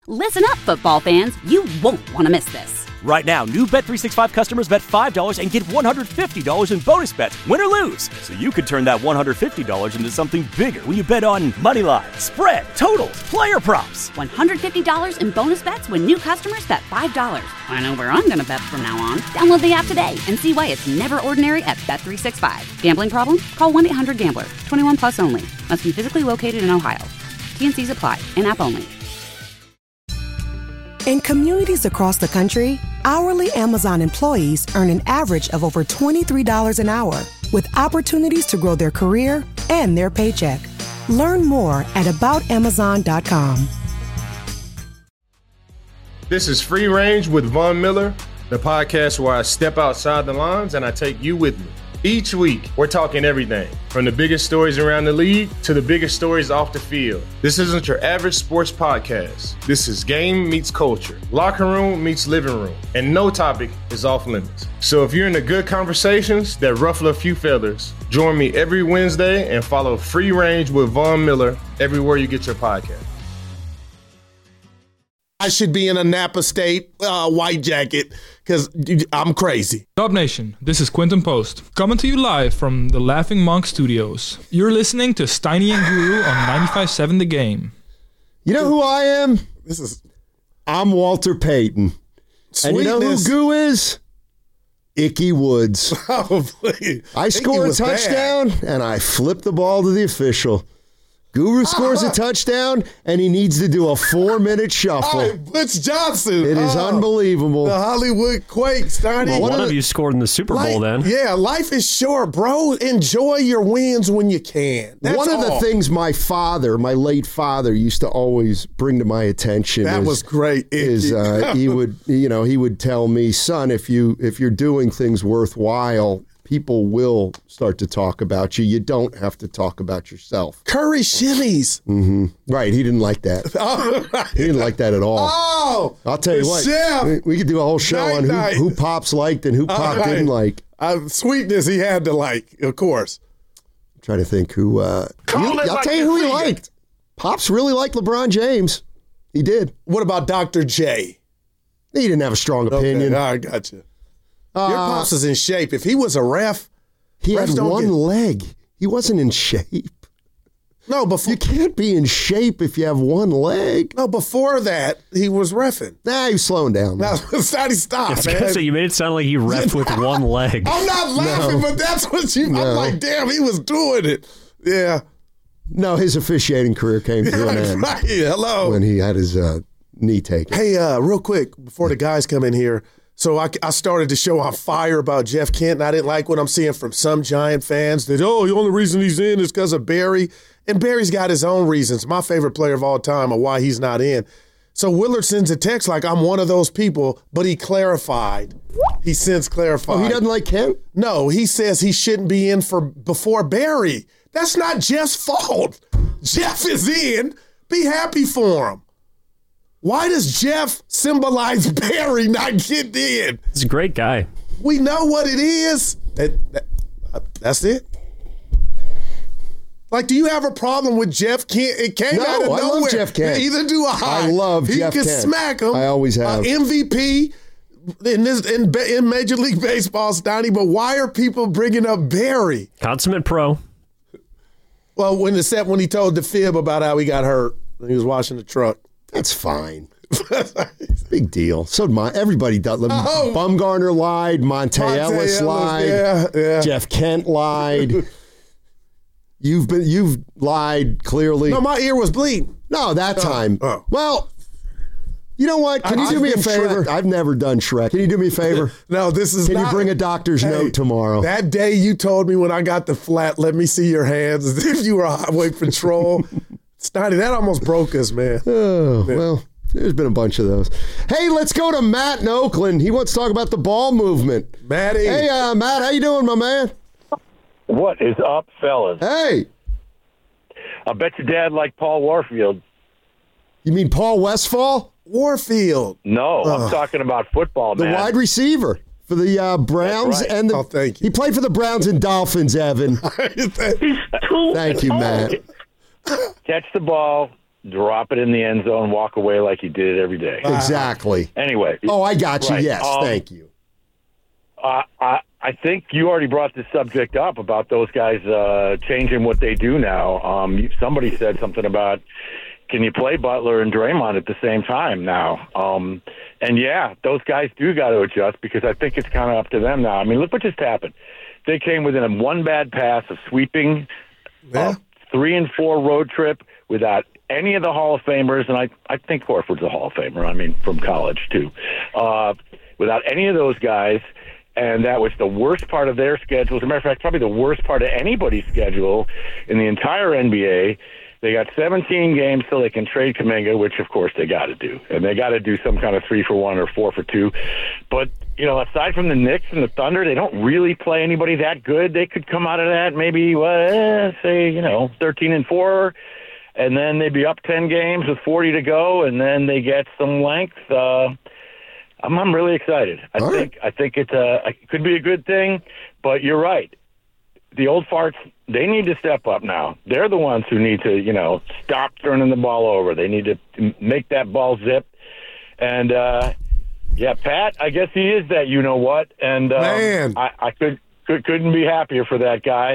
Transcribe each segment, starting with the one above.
Listen up, football fans. You won't want to miss this. Right now, new Bet365 customers bet $5 and get $150 in bonus bets, win or lose. So you could turn that $150 into something bigger when you bet on moneyline, spread, totals, player props. $150 in bonus bets when new customers bet $5. I know where I'm going to bet from now on. Download the app today and see why it's never ordinary at Bet365. Gambling problem? Call 1-800-GAMBLER. 21 plus only. Must be physically located in Ohio. T&Cs apply. In-app only. In communities across the country, hourly Amazon employees earn an average of over $23 an hour, with opportunities to grow their career and their paycheck. Learn more at aboutamazon.com. This is Free Range with Von Miller, the podcast where I step outside the lines and I take you with me. Each week, we're talking everything from the biggest stories around the league to the biggest stories off the field. This isn't your average sports podcast. This is game meets culture, locker room meets living room, and no topic is off limits. So if you're into good conversations that ruffle a few feathers, join me every Wednesday and follow Free Range with Von Miller everywhere you get your podcast. I should be in a Napa State white jacket because I'm crazy. Dub Nation, this is Quinton Post, coming to you live from the Laughing Monk Studios. You're listening to Steiny and Guru on 95.7 The Game. You know who I am? I'm Walter Payton. Sweetness. And you know who Goo is? Icky Woods. Oh, please. I score a touchdown, and I flip the ball to the official. Guru scores a touchdown, and he needs to do a 4-minute shuffle. All right, Butch Johnson. It is unbelievable. The Hollywood Quake, Steiny. Well, one of you scored in the Super Bowl then. Yeah, life is short, bro. Enjoy your wins when you can. That's one of all. the things my late father, used to always bring to my attention. That was great. He would tell me, son, if you're doing things worthwhile, people will start to talk about you. You don't have to talk about yourself. Curry shimmies. Mm-hmm. Right. He didn't like that. He didn't like that at all. Oh, I'll tell you what. We could do a whole show on who Pops liked and who Pop didn't like. Sweetness he had to like, of course. I'm trying to think who. I'll tell you who he liked. Pops really liked LeBron James. He did. What about Dr. J? He didn't have a strong opinion. Okay. I got you. Your Pops is in shape. If he was a ref, he had one leg. He wasn't in shape. No, before you can't be in shape if you have one leg. No, before that, he was reffing. Nah, he was slowing down. Now, stop, man. So you made it sound like he reffed with one leg. I'm not laughing, but that's what you. I'm like, damn, he was doing it. Yeah. No, his officiating career came to an end. Right. Hello. When he had his knee taken. Hey, real quick before the guys come in here. So I started the show on fire about Jeff Kent, and I didn't like what I'm seeing from some Giant fans that, the only reason he's in is because of Barry. And Barry's got his own reasons. My favorite player of all time of why he's not in. So Willard sends a text like, I'm one of those people, but he clarified. He since clarified. Oh, he doesn't like Kent? No, he says he shouldn't be in before Barry. That's not Jeff's fault. Jeff is in. Be happy for him. Why does Jeff symbolize Barry not getting in? He's a great guy. We know what it is. That's it. Like, do you have a problem with Jeff Kent? It came out of nowhere. I love Jeff Kent. Either do I. I love Jeff Kent. He can smack him. I always have. MVP in Major League Baseball, Steiny, but why are people bringing up Barry? Consummate pro. Well, when he told the fib about how he got hurt when he was washing the truck. That's fine. Big deal. So did everybody does. Bumgarner lied. Monte Ellis lied. Yeah. Jeff Kent lied. You've lied clearly. No, my ear was bleeding. No, that time. Oh. Well, you know what? Can you do me a favor? I've never done Shrek. Can you do me a favor? No, this is Can you bring a doctor's note tomorrow? That day you told me when I got the flat, let me see your hands as if you were a highway patrol. Steiny, that almost broke us, man. Oh, well, there's been a bunch of those. Hey, let's go to Matt in Oakland. He wants to talk about the ball movement. Matty. Hey, Matt, how you doing, my man? What is up, fellas? Hey. I bet your dad liked Paul Warfield. You mean Paul Westfall? Warfield. No, I'm talking about football, man. The wide receiver for the Browns. Right. And thank you. He played for the Browns and Dolphins, Evan. He's too Thank you, Matt. Catch the ball, drop it in the end zone, walk away like he did it every day. Exactly. Anyway. Oh, I got you. Right. Yes, thank you. I think you already brought this subject up about those guys changing what they do now. Somebody said something about, can you play Butler and Draymond at the same time now? And yeah, those guys do got to adjust because I think it's kind of up to them now. I mean, look what just happened. They came within a one bad pass of sweeping a 3-4 road trip without any of the Hall of Famers, and I think Horford's a Hall of Famer, I mean, from college too. Without any of those guys, and that was the worst part of their schedule. As a matter of fact, probably the worst part of anybody's schedule in the entire NBA. They got 17 games till they can trade Kuminga, which, of course, they got to do. And they got to do some kind of 3-for-1 or 4-for-2. But, you know, aside from the Knicks and the Thunder, they don't really play anybody that good. They could come out of that maybe, say, 13-4, and then they'd be up 10 games with 40 to go, and then they get some length. I'm really excited. I think it could be a good thing, but you're right. The old farts, they need to step up now. They're the ones who need to, stop turning the ball over. They need to make that ball zip. And, Pat, I guess he is that you-know-what. And Man. I couldn't be happier for that guy.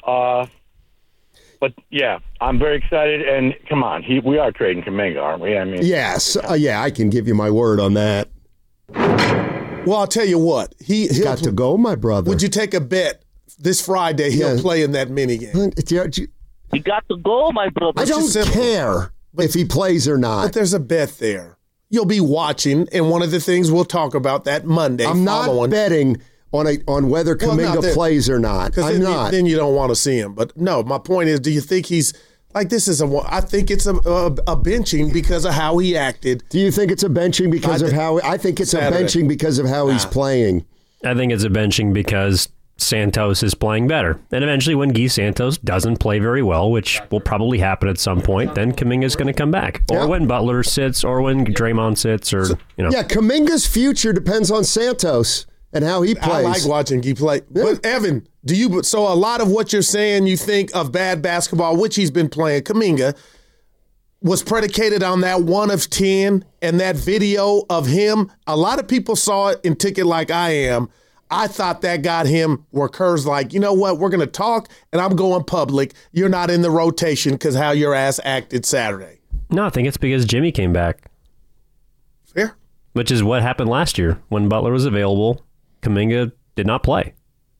But, yeah, I'm very excited. And, come on, we are trading Kuminga, aren't we? I mean, yes. I can give you my word on that. Well, I'll tell you what. He's got to go, my brother. Would you take a bet this Friday he'll play in that mini game? He got to go, my brother. I don't care if he plays or not. But there's a bet there. You'll be watching, and one of the things we'll talk about that Monday. I'm not betting on whether Kuminga plays or not. I'm not. Then you don't want to see him. But no, my point is, do you think he's like this is I think it's a benching because of how he acted. Do you think it's a benching because of how? I think it's Saturday. A benching because of how he's playing. I think it's a benching because Santos is playing better. And eventually when Guy Santos doesn't play very well, which will probably happen at some point, then Kuminga's going to come back. Or when Butler sits, or when Draymond sits, or, Yeah, Kuminga's future depends on Santos and how he plays. I like watching Guy play. Yeah. But, Evan, so a lot of what you're saying you think of bad basketball, which he's been playing, Kuminga, was predicated on that 1 of 10 and that video of him. A lot of people saw it and took it like I am. I thought that got him where Kerr's like, you know what, we're going to talk, and I'm going public. You're not in the rotation because how your ass acted Saturday. No, I think it's because Jimmy came back. Fair. Which is what happened last year. When Butler was available, Kuminga did not play.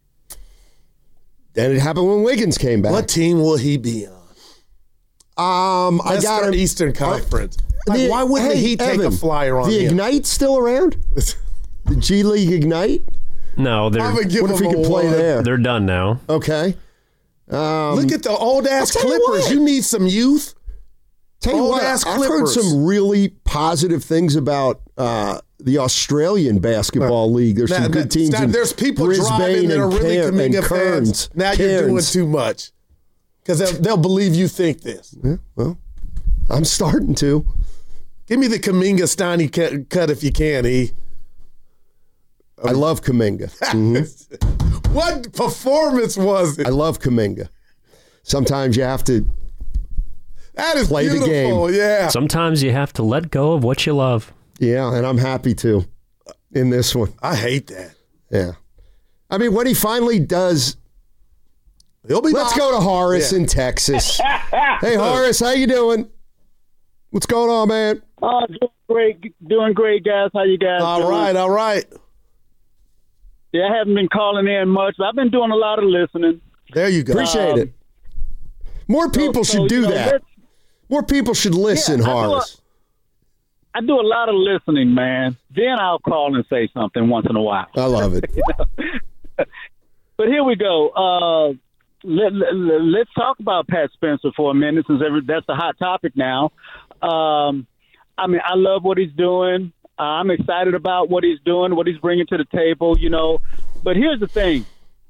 And it happened when Wiggins came back. What team will he be on? I got him. Eastern Conference. Why wouldn't he take a flyer on the him? Ignite still around? The G League Ignite? No, what if he could play there? They're done now. Okay. Look at the old-ass Clippers. You need some youth. Tell you what, I've heard some really positive things about the Australian Basketball League. There's some good teams in there's people Brisbane driving that are really Kuminga fans. Now you're doing too much because they'll believe you think this. Yeah, well, I'm starting to. Give me the Kuminga Steiny cut if you can, E. I love Kuminga. Mm-hmm. What performance was it? I love Kuminga. Sometimes you have to play beautiful, the game. Yeah. Sometimes you have to let go of what you love. Yeah, and I'm happy to in this one. I hate that. Yeah. I mean, when he finally does, he'll be let's go to Horace in Texas. Hey, Horace, how you doing? What's going on, man? Doing great, guys. How you guys doing? All right. Yeah, I haven't been calling in much, but I've been doing a lot of listening. There you go. Appreciate it. More people should do that. More people should listen, Horace. I do a lot of listening, man. Then I'll call and say something once in a while. I love it. But here we go. Let's talk about Pat Spencer for a minute, since that's the hot topic now. I mean, I love what he's doing. I'm excited about what he's doing, what he's bringing to the table, But here's the thing.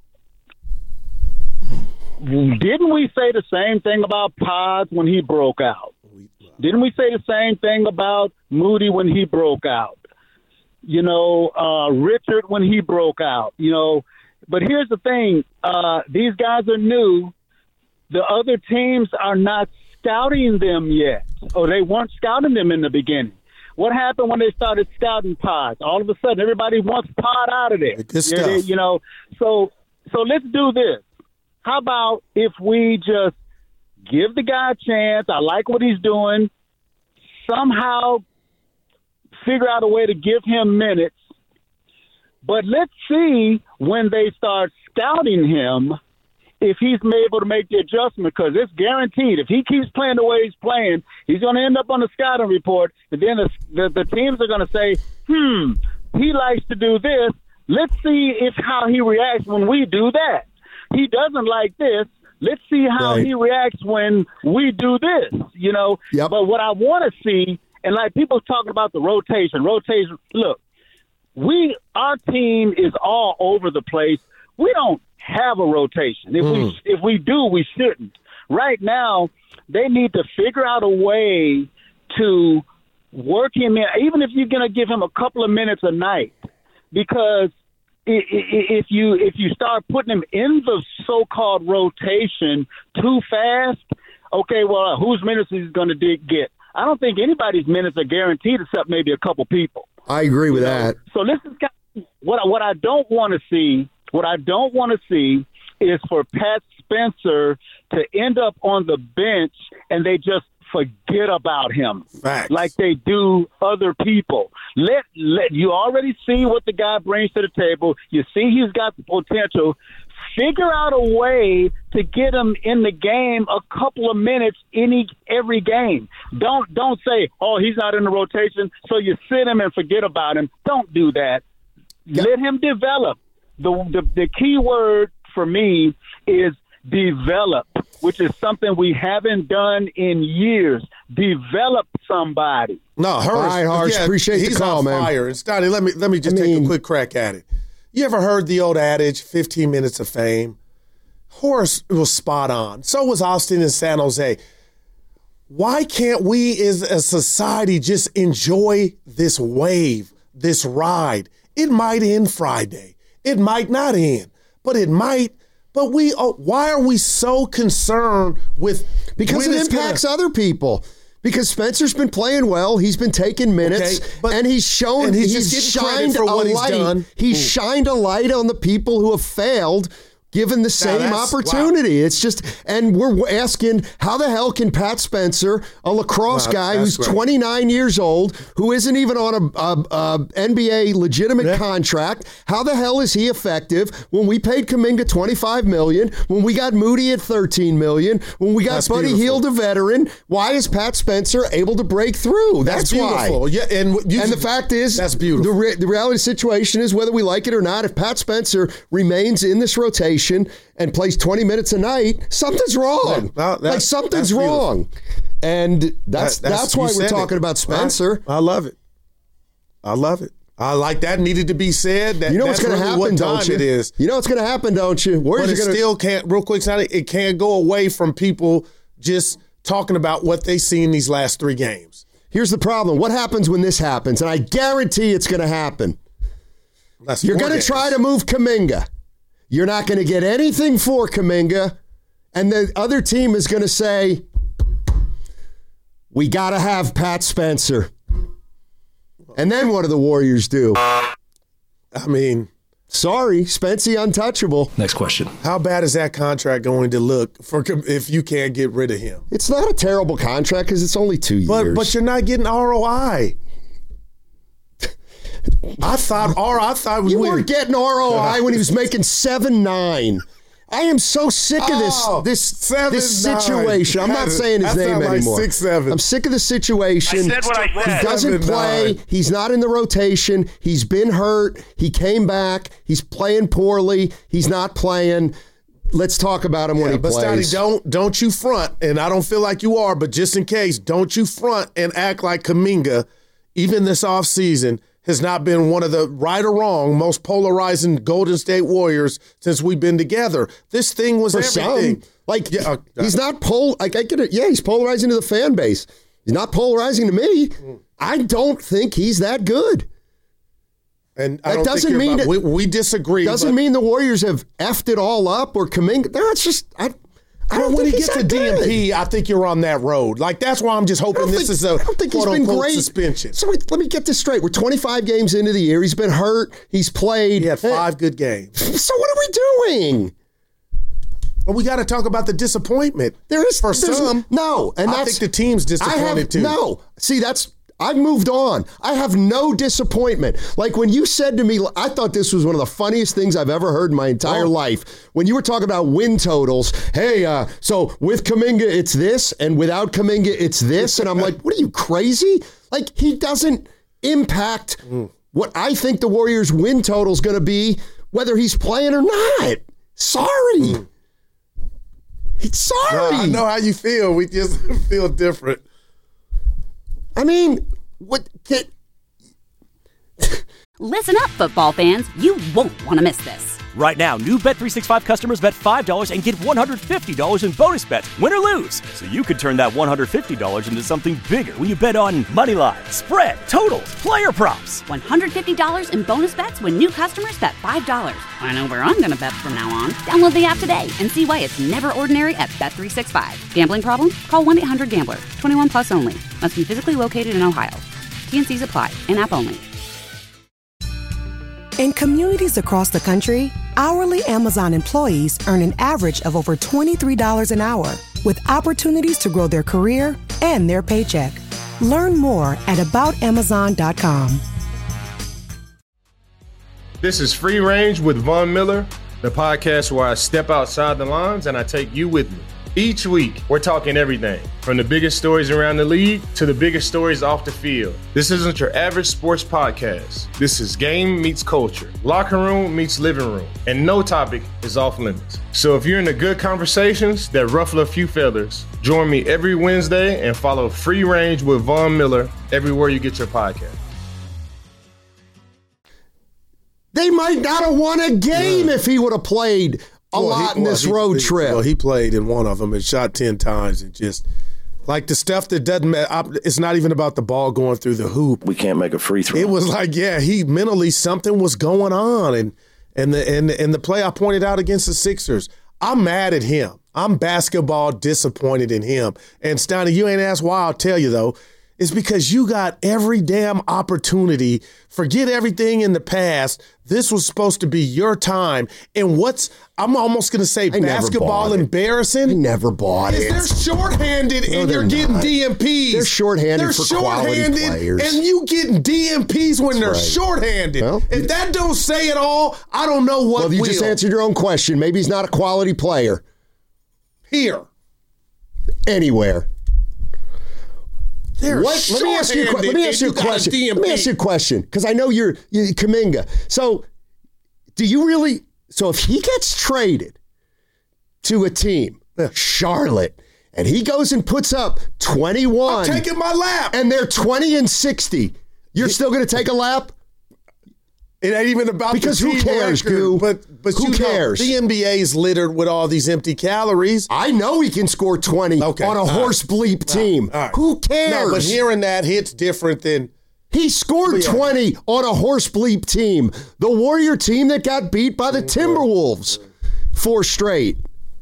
Didn't we say the same thing about Pods when he broke out? Didn't we say the same thing about Moody when he broke out? Richard when he broke out, But here's the thing. These guys are new. The other teams are not scouting them yet. or they weren't scouting them in the beginning. What happened when they started scouting pods? All of a sudden, everybody wants pod out of there. Good stuff. So let's do this. How about if we just give the guy a chance? I like what he's doing. Somehow figure out a way to give him minutes. But let's see when they start scouting him if he's able to make the adjustment, because it's guaranteed. If he keeps playing the way he's playing, he's going to end up on the scouting report, and then the teams are going to say, he likes to do this. Let's see how he reacts when we do that. He doesn't like this. Let's see how he reacts when we do this, Yep. But what I want to see, and like people talking about the rotation, look, our team is all over the place. We don't have a rotation. If we do, we shouldn't. Right now, they need to figure out a way to work him in, even if you're going to give him a couple of minutes a night, because if you start putting him in the so-called rotation too fast, okay, well, whose minutes is he going to get? I don't think anybody's minutes are guaranteed except maybe a couple people. I agree with that. So this is what I don't want to see. What I don't want to see is for Pat Spencer to end up on the bench and they just forget about him. Facts. Like they do other people. Let you already see what the guy brings to the table. You see he's got the potential. Figure out a way to get him in the game a couple of minutes every game. Don't say, oh, he's not in the rotation, so you sit him and forget about him. Don't do that. Yep. Let him develop. The key word for me is develop, which is something we haven't done in years. Develop somebody. No, Hurst. All right, Hurst. Appreciate the call, man. Fire. And Scotty, let me just take a quick crack at it. You ever heard the old adage, 15 minutes of fame? Horace was spot on. So was Austin and San Jose. Why can't we as a society just enjoy this wave, this ride? It might end Friday. It might not end, but it might. But why are we so concerned with? Because it impacts other people. Because Spencer's been playing well, he's been taking minutes, and he's shown and he's shined a light. He's shined a light on the people who have failed. Given the same opportunity. Wow. It's just, and we're asking, how the hell can Pat Spencer, a lacrosse guy who's 29 years old, who isn't even on a NBA legitimate contract, how the hell is he effective when we paid Kuminga $25 million, when we got Moody at $13 million, when we got Buddy Hield, a veteran? Why is Pat Spencer able to break through? That's beautiful. Why. Yeah, and the fact is, that's beautiful. The reality situation is, whether we like it or not, if Pat Spencer remains in this rotation and plays 20 minutes a night, something's wrong. Something's wrong. And that's why we're talking about Spencer. I love it. I like that. Needed to be said. You know what's going to happen, don't you? You know what's going to happen, don't you? Still can't, real quick, it can't go away from people just talking about what they see in these last 3 games. Here's the problem. What happens when this happens? And I guarantee it's going to happen. You're going to try to move Kuminga. You're not going to get anything for Kuminga, and the other team is going to say, we got to have Pat Spencer. And then what do the Warriors do? I mean, sorry, Spency untouchable. Next question. How bad is that contract going to look if you can't get rid of him? It's not a terrible contract because it's only 2 years. But you're not getting ROI. I thought you weren't getting ROI when he was making 7-9. I am so sick of this situation. I'm not saying his name anymore. 6-7. I'm sick of the situation. I said what I said. He doesn't play. He's not in the rotation. He's been hurt. He came back. He's playing poorly. He's not playing. Let's talk about him when he plays. Stoney, don't you front, and I don't feel like you are, but just in case, don't you front and act like Kuminga, even this offseason, has not been one of the, right or wrong, most polarizing Golden State Warriors since we've been together. This thing was everything. He's not I get it. Yeah, he's polarizing to the fan base. He's not polarizing to me. I don't think he's that good. And that doesn't mean we disagree. Doesn't mean the Warriors have effed it all up or Kuminga. That's just Well, when he gets a DMP, I think you're on that road. Like, that's why I'm just hoping this is a quote-unquote suspension. So let me get this straight. We're 25 games into the year. He's been hurt. He's played. He had 5 good games. So what are we doing? Well, we got to talk about the disappointment. There's some. No. And I think the team's disappointed too. No. See, I've moved on. I have no disappointment. Like when you said to me, I thought this was one of the funniest things I've ever heard in my entire life. When you were talking about win totals, hey, so with Kuminga, it's this, and without Kuminga, it's this. And I'm like, what are you, crazy? Like, he doesn't impact what I think the Warriors' win total is going to be, whether he's playing or not. Sorry. Sorry. No, I know how you feel. We just feel different. I mean, what? Listen up, football fans. You won't want to miss this. Right now, new Bet365 customers bet $5 and get $150 in bonus bets, win or lose. So you could turn that $150 into something bigger when you bet on moneyline, spread, totals, player props. $150 in bonus bets when new customers bet $5. I know where I'm going to bet from now on. Download the app today and see why it's never ordinary at Bet365. Gambling problem? Call 1-800-GAMBLER. 21 plus only. Must be physically located in Ohio. T&Cs apply. In-app only. In communities across the country, hourly Amazon employees earn an average of over $23 an hour, with opportunities to grow their career and their paycheck. Learn more at aboutamazon.com. This is Free Range with Von Miller, the podcast where I step outside the lines and I take you with me. Each week, we're talking everything from the biggest stories around the league to the biggest stories off the field. This isn't your average sports podcast. This is game meets culture, locker room meets living room, and no topic is off limits. So if you're into good conversations that ruffle a few feathers, join me every Wednesday and follow Free Range with Von Miller everywhere you get your podcast. They might not have won a game if he would have played a lot in this road trip. Well, he played in one of them and shot 10 times and just like the stuff that doesn't matter. It's not even about the ball going through the hoop. We can't make a free throw. It was like, he mentally something was going on, and the play I pointed out against the Sixers, I'm mad at him. I'm basketball disappointed in him. And Steiny, you ain't asked why. I'll tell you though. It's because you got every damn opportunity. Forget everything in the past. This was supposed to be your time. And I'm almost going to say basketball embarrassing. I never bought it. They're shorthanded and you're getting DMPs. They're shorthanded for quality players. And you getting DMPs when they're shorthanded. Well, if that don't say it all, I don't know what will. Well, you just answered your own question. Maybe he's not a quality player. Here. Anywhere. Let me ask you a question. Let me ask you a question, because I know you're Kuminga. So, so if he gets traded to a team, Charlotte, and he goes and puts up 21. I'm taking my lap. And they're 20-60. You're still going to take a lap? It ain't even about because the who cares, Goo? But who cares? The NBA's littered with all these empty calories. I know he can score 20 on a horse bleep team. Right. Who cares? No, but hearing that hits different than he scored 20 on a horse bleep team. The Warrior team that got beat by the Timberwolves 4 straight.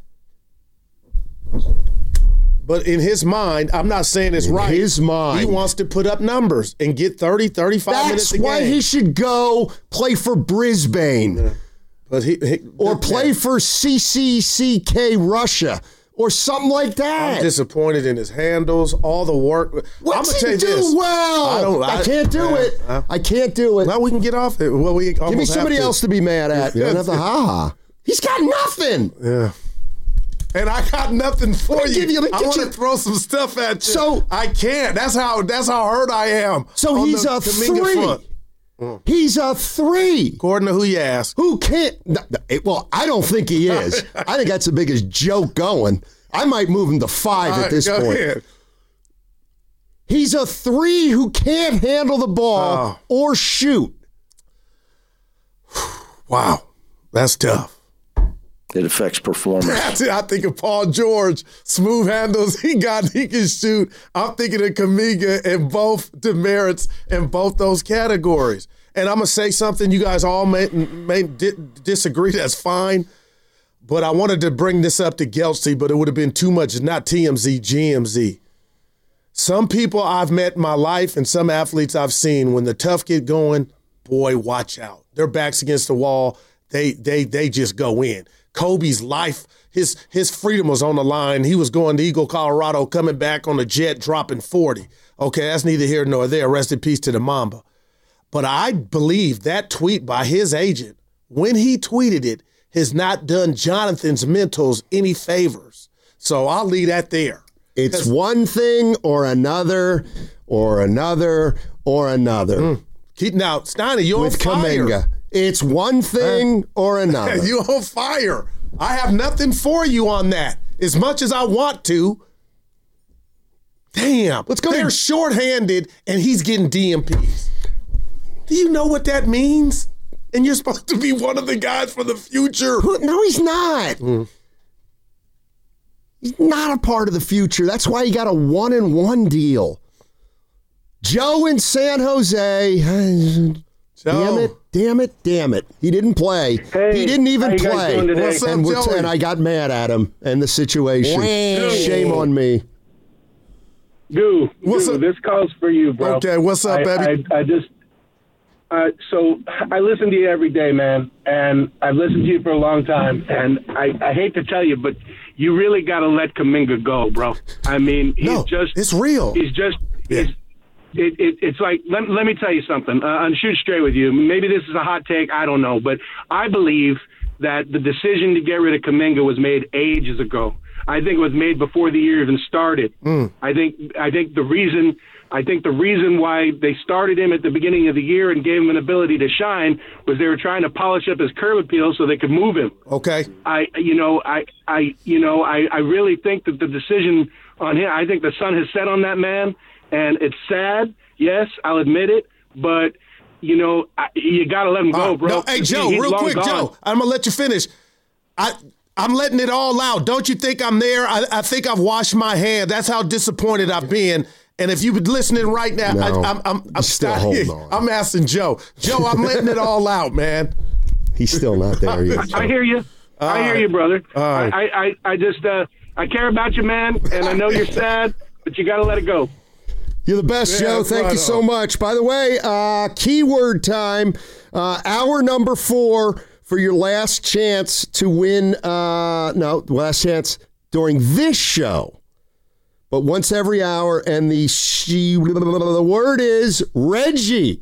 But in his mind, I'm not saying it's right. In his mind. He wants to put up numbers and get 30, 35 minutes a game. That's why he should go play for Brisbane. Yeah. But or play for CCCK Russia or something like that. I'm disappointed in his handles, all the work. What's he do well? I can't do it. I can't do it. Well, we can get off it. Well, we give me somebody else to be mad at. You don't have the ha-ha. He's got nothing. Yeah. And I got nothing for you. I want to throw some stuff at you. So I can't. That's how hurt I am. So he's a 3. He's a 3. According to who you ask. Who can't? Well, I don't think he is. I think that's the biggest joke going. I might move him to 5 at this point. Ahead. He's a 3 who can't handle the ball or shoot. Wow. That's tough. It affects performance. I think of Paul George, smooth handles. He can shoot. I'm thinking of Kuminga and both demerits in both those categories. And I'm gonna say something you guys all may disagree. That's fine. but I wanted to bring this up to Gelsey, but it would have been too much, not TMZ, GMZ. Some people I've met in my life and some athletes I've seen, when the tough get going, boy, watch out. Their back's against the wall. They just go in. Kobe's life, his freedom was on the line. He was going to Eagle, Colorado, coming back on a jet, dropping 40. Okay, that's neither here nor there. Rest in peace to the Mamba. But I believe that tweet by his agent, when he tweeted it, has not done Jonathan's mentals any favors. So I'll leave that there. It's one thing or another, or another, or another. Now, Steiny, you're on fire. Kuminga. It's one thing or another. You're on fire. I have nothing for you on that. As much as I want to. Damn. Let's go. They're shorthanded, and he's getting DMPs. Do you know what that means? And you're supposed to be one of the guys for the future. No, he's not. He's not a part of the future. That's why he got a 1-and-1 deal. Joe in San Jose. Joe. Damn it. He didn't play. Hey, he didn't even how you guys play. doing today? What's up, Joey? And I got mad at him and the situation. Wow. Shame on me. Goo, What's up? this call's for you, bro. Okay, what's up, baby? So I listen to you every day, man, and I've listened to you for a long time, and I hate to tell you, but you really got to let Kuminga go, bro. I mean, it's real. It's like, let me tell you something. I'll shoot straight with you. Maybe this is a hot take. I don't know. But I believe that the decision to get rid of Kuminga was made ages ago. I think it was made before the year even started. I think the reason why they started him at the beginning of the year and gave him an ability to shine was they were trying to polish up his curb appeal so they could move him. Okay. I really think that the decision on him, I think the sun has set on that man. And it's sad, yes, I'll admit it, but, you got to let him go, bro. No, hey, Joe, real quick, gone. Joe, I'm going to let you finish. I'm letting it all out. Don't you think I'm there? I think I've washed my hand. That's how disappointed I've been. And if you've been listening right now, No, I'm still holding on. I'm asking Joe. Joe, I'm letting it all out, man. He's still not there yet. I hear you. I hear you, brother. Right. I care about you, man, and I know you're sad, but you got to let it go. You're the best, Joe. Thank you so much. By the way, keyword time. Hour number 4 for your last chance to win. Last chance during this show. But once every hour, and the word is Reggie.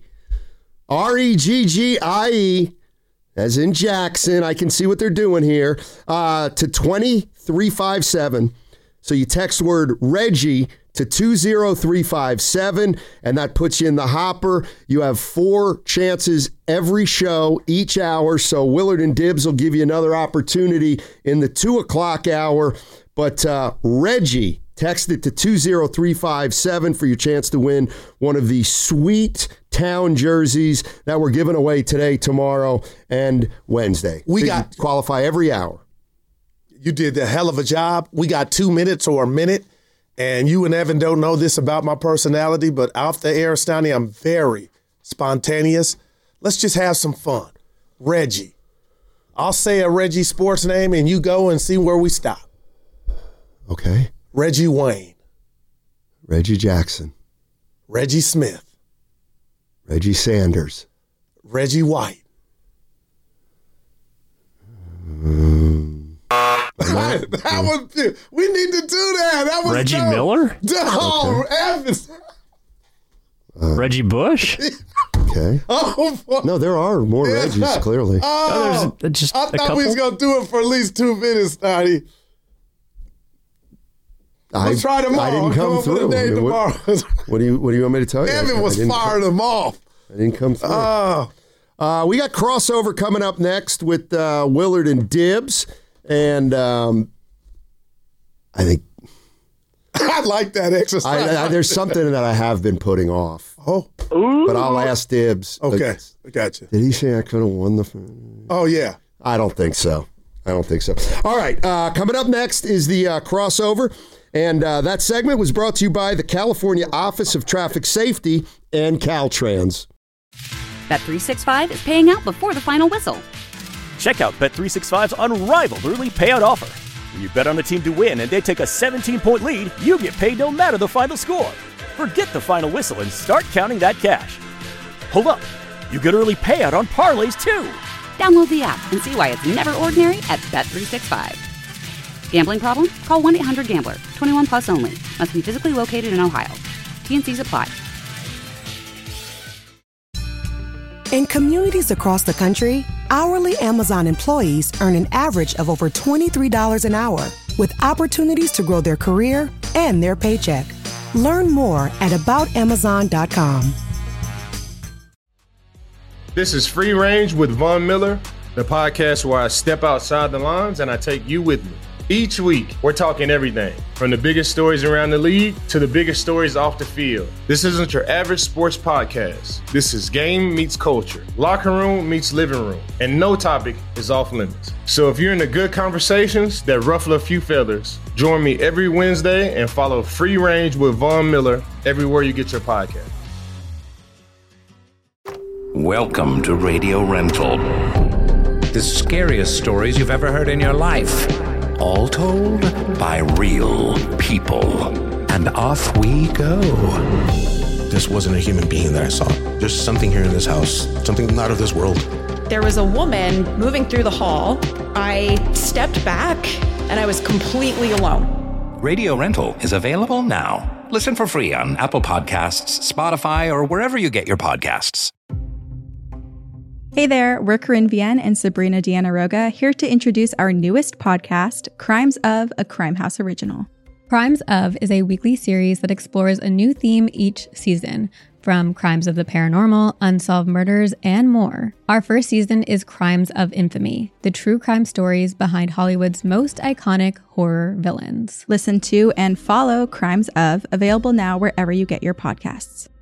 REGGIE, as in Jackson. I can see what they're doing here. To 20357. So you text word Reggie to 20357, and that puts you in the hopper. You have 4 chances every show, each hour. So Willard and Dibbs will give you another opportunity in the 2 o'clock hour. But Reggie, text it to 20357 for your chance to win one of the sweet town jerseys that we're giving away today, tomorrow, and Wednesday. You qualify every hour. You did a hell of a job. We got 2 minutes or a minute. And you and Evan don't know this about my personality, but off the air, Steiny, I'm very spontaneous. Let's just have some fun. Reggie. I'll say a Reggie sports name, and you go and see where we stop. Okay. Reggie Wayne. Reggie Jackson. Reggie Smith. Reggie Sanders. Reggie White. That was, we need to do that. That was Reggie dope. Miller? No, Okay. Reggie Bush? Okay. No, there are more Reggies, clearly. There's just I thought we was going to do it for at least 2 minutes, Steiny. Let's try tomorrow. I didn't come through. What do you want me to tell you? Evan was firing them off. I didn't come through. We got crossover coming up next with Willard and Dibbs. And I think I like that exercise. There's something that I have been putting off. Oh, but I'll ask Dibbs. Okay, I got you. Did he say I could have won the? Oh yeah. I don't think so. All right. Coming up next is the crossover, and that segment was brought to you by the California Office of Traffic Safety and Caltrans. Bet365 is paying out before the final whistle. Check out Bet365's unrivaled early payout offer. When you bet on a team to win and they take a 17-point lead, you get paid no matter the final score. Forget the final whistle and start counting that cash. Hold up. You get early payout on parlays, too. Download the app and see why it's never ordinary at Bet365. Gambling problem? Call 1-800-GAMBLER. 21 plus only. Must be physically located in Ohio. T&Cs apply. In communities across the country, hourly Amazon employees earn an average of over $23 an hour, with opportunities to grow their career and their paycheck. Learn more at aboutamazon.com. This is Free Range with Von Miller, the podcast where I step outside the lines and I take you with me. Each week, we're talking everything from the biggest stories around the league to the biggest stories off the field. This isn't your average sports podcast. This is game meets culture, locker room meets living room, and no topic is off limits. So if you're into good conversations that ruffle a few feathers, join me every Wednesday and follow Free Range with Von Miller everywhere you get your podcast. Welcome to Radio Rental. The scariest stories you've ever heard in your life. All told by real people. And off we go. This wasn't a human being that I saw. There's something here in this house, something not of this world. There was a woman moving through the hall. I stepped back and I was completely alone. Radio Rental is available now. Listen for free on Apple Podcasts, Spotify, or wherever you get your podcasts. Hey there, we're Corinne Vienne and Sabrina Deanna Roga, here to introduce our newest podcast, Crimes of, a Crime House original. Crimes of is a weekly series that explores a new theme each season, from crimes of the paranormal, unsolved murders, and more. Our first season is Crimes of Infamy, the true crime stories behind Hollywood's most iconic horror villains. Listen to and follow Crimes of, available now wherever you get your podcasts.